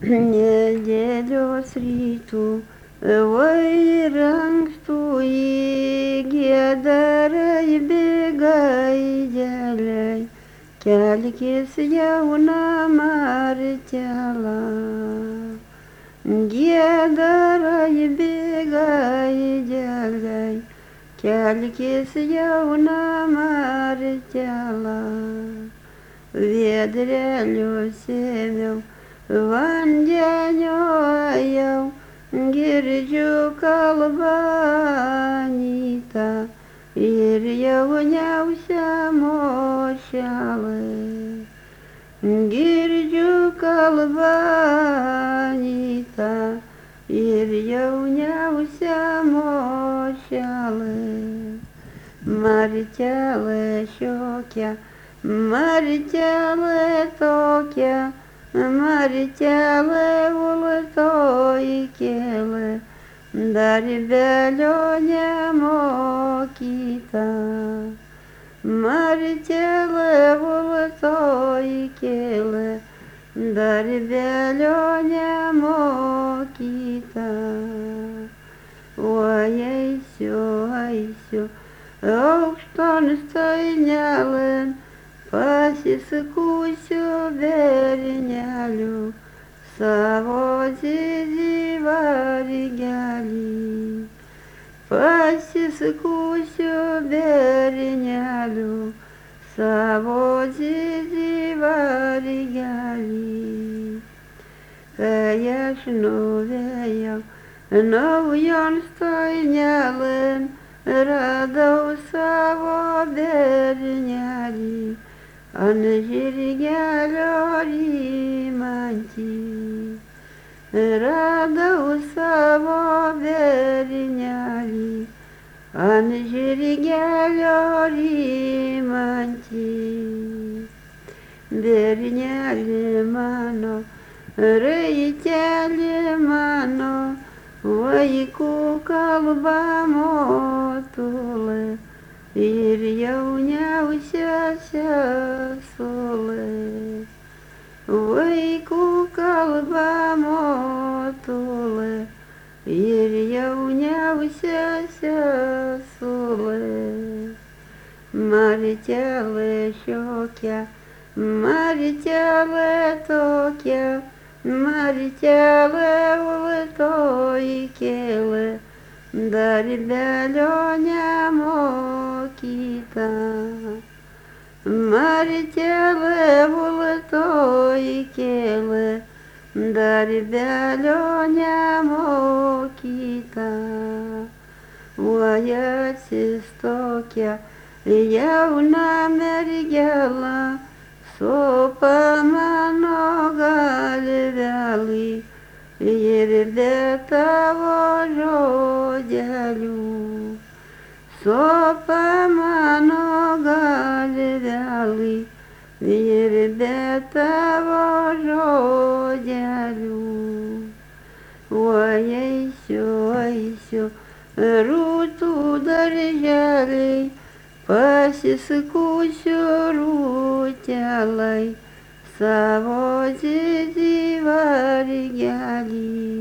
Nedėlios rytų, vairankstų į gėdarai bėgai gėliai, kelkis jauna Marcela. Gėdarai bėgai gėliai, kelkis jauna Marcela. Vėdrelius ėmiau, vandenio ėjau, girdžiu kalbą Anytą ir jauniausią Mošelę. Girdžiu kalbą Anytą ir jauniausią Mošelę. Marcelė šiokia, Marcelė tokia, Marcelė ultoji kėlė, dar belio nemokyta. Marcelė ultoji kėlė, dar belio nemokyta. Oi eisiu aukšton stainelėn, pasiskusiu bernelių savo zizį vargelį. Pasiskusiu bernelių savo zizį vargelį. Kai aš nuvėjau naujon stainelėn, radau savo bernelį ant žirgelio rymantį. Radau savo bernelį ant žirgelio rymantį. Bernelį mano, raitelį mano, vaikų kalba motulė ir jauniausia sesulė. Vaikų kalba motulė ir jauniausia sesulė. Marcelė šiokia, Marcelė tokia, Marcelė ultoji kėlė, dar belio nemokyta. Marcelė ultoji kėlė, dar belio nemokyta. Oi atsistokia jauna mergela, sopa mano galvelį ir be tavo žodelių. Sopa mano galvelį ir be tavo žodelių. Oi eisiu rūtų darželiai, pasiskusiu rūtelai savo zizį vargelį.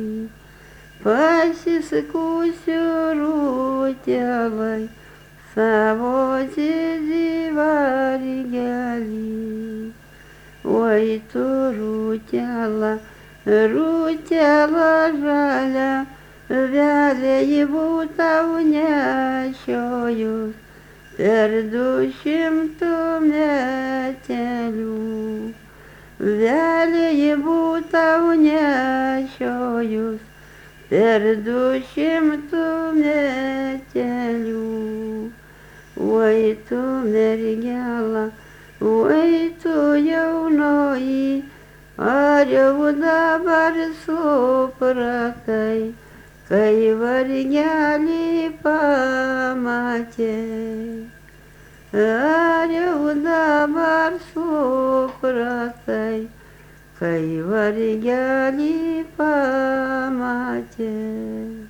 Pasiskusiu rūtelai savo zizį vargelį. Oi tu rūtela, rūtela žalia, vėliavų tau nešiojus per 200 metelių. Vėliavų tau nešiojus per 200 metelių. Oi tu mergela, oi tu jaunoji, ar jau dabar supratai, kai vargelį pamatei? Ar jau dabar supratai, kai vargelį pamatei?